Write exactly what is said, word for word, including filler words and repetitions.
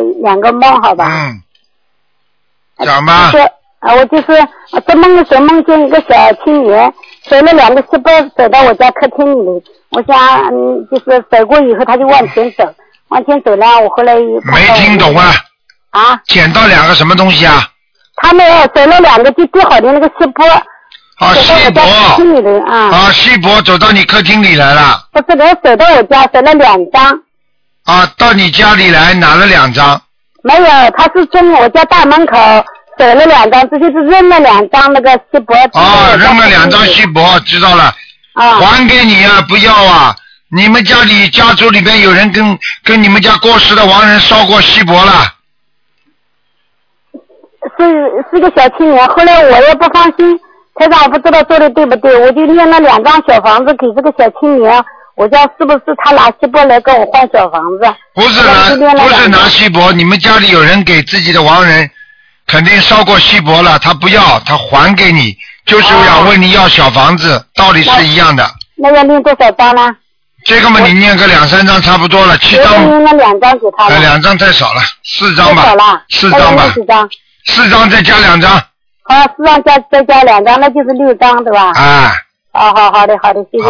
两个梦，好吧？ 嗯。讲吧。 就是啊，我就是做梦的时候梦见一个小青年手了两个锡箔走到我家客厅里，我想嗯，就是走过以后他就往前走，往前走了，我后来没听懂啊。 啊。 捡到两个什么东西啊？ 他没有走了两个就叠好的那个锡箔。 啊，锡箔。 客厅里的啊。 啊，锡箔走到你客厅里来了。 不是，我走到我家走了两张。 啊，到你家里来拿了两张。 没有，他是从我家大门口走了两张，这就是扔了两张那个锡箔。 啊，扔了两张锡箔，知道了。 啊。还给你啊，不要啊！你们家里家族里边有人跟跟你们家过世的亡人烧过锡箔了。 是是个小青年，后来我也不放心，台长我不知道做的对不对，我就念了两张小房子给这个小青年，我叫是不是他拿锡箔来跟我换小房子？ 不是拿不是拿锡箔，你们家里有人给自己的亡人肯定烧过锡箔了，他不要，他还给你，就是想问你要小房子，道理是一样的。 那要念多少张呢？ 这个嘛，你念个两三张差不多了，七张。 我念了两张给他了。 两张太少了，四张吧。 太少了。 四张吧。 四张。 四张再加两张。 好，四张加再加两张，那就是六张，对吧？ 啊。 好好好的好的，谢谢。